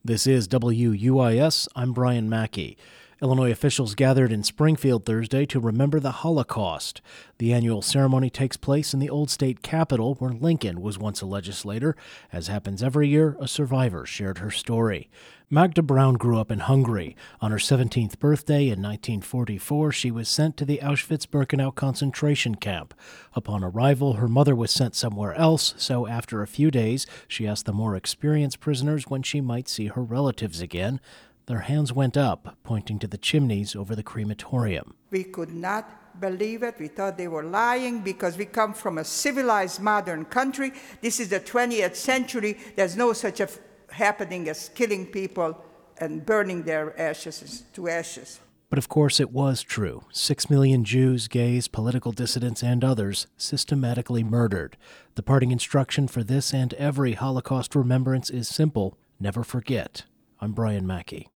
This is WUIS. I'm Brian Mackey. Illinois officials gathered in Springfield Thursday to remember the Holocaust. The annual ceremony takes place in the old state capitol where Lincoln was once a legislator. As happens every year, a survivor shared her story. Magda Braun grew up in Hungary. On her 17th birthday in 1944, she was sent to the Auschwitz-Birkenau concentration camp. Upon arrival, her mother was sent somewhere else, so after a few days, she asked the more experienced prisoners when she might see her relatives again. Their hands went up, pointing to the chimneys over the crematorium. We could not believe it. We thought they were lying because we come from a civilized modern country. This is the 20th century. There's no such a happening as killing people and burning their ashes to ashes. But of course it was true. 6 million Jews, gays, political dissidents, and others systematically murdered. The parting instruction for this and every Holocaust remembrance is simple: never forget. I'm Brian Mackey.